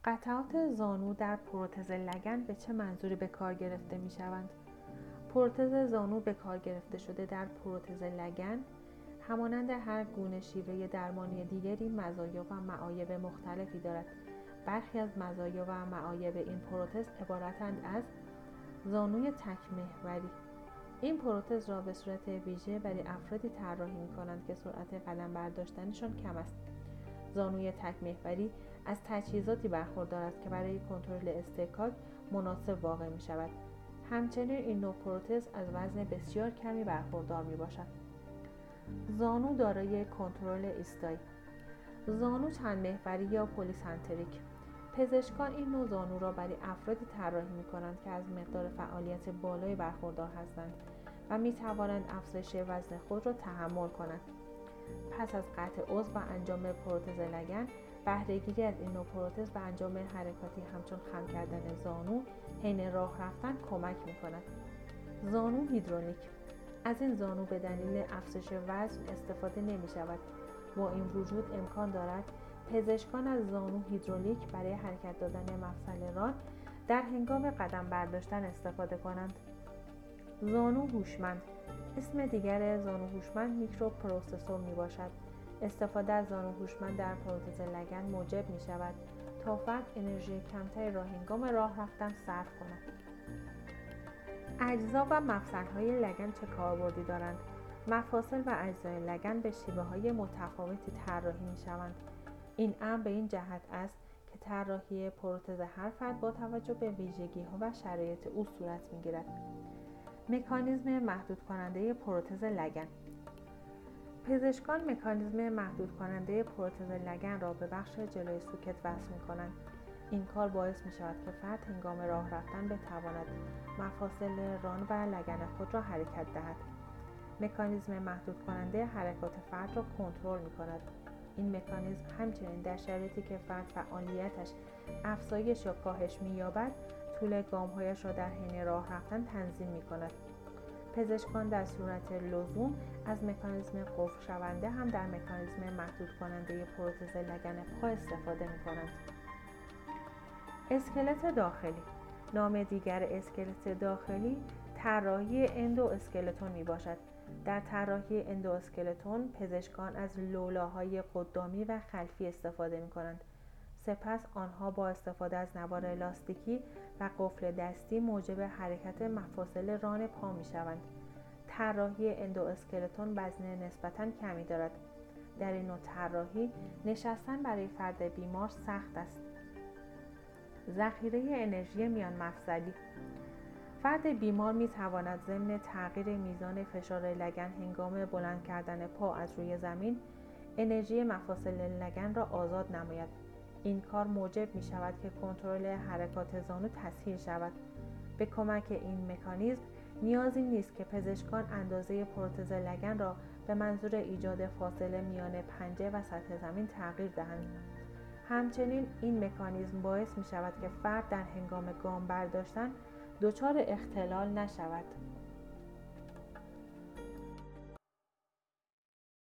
قطعات زانو در پروتز لگن به چه منظوری به کار گرفته می شوند؟ پروتز زانو به کار گرفته شده در پروتز لگن همانند هر گونه شیوه درمانی دیگری مزایا و معایب مختلفی دارد. برخی از مزایا و معایب این پروتز عبارتند از زانوی تک محوری. این پروتز را به صورت ویژه برای افرادی طراحی می‌کنند که سرعت قدم برداشتنشان کم است. زانوی تک محوری از تجهیزاتی برخوردار است که برای کنترل استحکاک مناسب واقع می‌شود. همچنین این نوع پروتز از وزن بسیار کمی برخوردار می‌باشد. زانو دارای کنترل ایستایی. زانو چند محوری یا پلیسنتریک. پزشکان این نوع زانو را برای افرادی طراحی می‌کنند که از مقدار فعالیت بالایی برخوردار هستند و می‌توانند افزایش وزن خود را تحمل کنند. پس از قطع عضو و انجام پروتز لگن، بهره‌گیری از این نوع پروتز به انجام حرکاتی همچون خم کردن زانو حین راه رفتن کمک می‌کند. زانو هیدرولیک. از این زانو به دلیل افزایش وزن استفاده نمی‌شود. با این وجود امکان دارد پزشکان از زانو هیدرولیک برای حرکت دادن مفصل ران در هنگام قدم برداشتن استفاده کنند. زانو هوشمند. اسم دیگر زانو هوشمند میکروپروسسور میباشد. استفاده از زانو هوشمند در پروتز لگن موجب میشود تا فرد انرژی کمتری را هنگام راه رفتن صرف کند. اجزا و مفصل‌های لگن چه کاربردی دارند؟ مفاصل و اجزای لگن به شیوه‌های متفاوتی طراحی می‌شوند. این امر به این جهت است که طراحی پروتز هر فرد با توجه به ویژگی‌ها و شرایط او صورت می‌گیرد. مکانیزم محدود کننده پروتز لگن. پزشکان مکانیزم محدود کننده پروتز لگن را به بخش جلوی سوکت وصل می‌کنند. این کار باعث می‌شود که فرد هنگام راه رفتن بتواند مفاصل ران و لگن خود را حرکت دهد. مکانیزم محدود کننده حرکات فرد را کنترل می‌کند. این مکانیزم همچنین در شرایطی که فرد فعالیتش افزایش یا کاهش می‌یابد، طول گام‌هایش را در حین راه رفتن تنظیم می‌کند. پزشکان در صورت لزوم از مکانیزم قفل شونده هم در مکانیزم محدود کننده پروتز لگن پا استفاده می‌کنند. اسکلت داخلی. نام دیگر اسکلت داخلی طراحی اندواسکلتون میباشد. در طراحی اندواسکلتون پزشکان از لولاهای قدامی و خلفی استفاده می‌کنند. سپس آنها با استفاده از نوار لاستیکی و قفل دستی موجب حرکت مفاصل ران پا می‌شوند. طراحی اندواسکلتون وزن نسبتاً کمی دارد. در این نوع طراحی نشستن برای فرد بیمار سخت است. ذخیره انرژی میان مفصلی. فرد بیمار می تواند ضمن تغییر میزان فشار لگن هنگام بلند کردن پا از روی زمین انرژی مفاصل لگن را آزاد نماید. این کار موجب می شود که کنترل حرکات زانو تسهیل شود. به کمک این مکانیزم نیازی نیست که پزشکان اندازه پروتز لگن را به منظور ایجاد فاصله میان پنجه و سطح زمین تغییر دهند. همچنین این مکانیزم باعث می شود که فرد در هنگام گام برداشتن دچار اختلال نشود.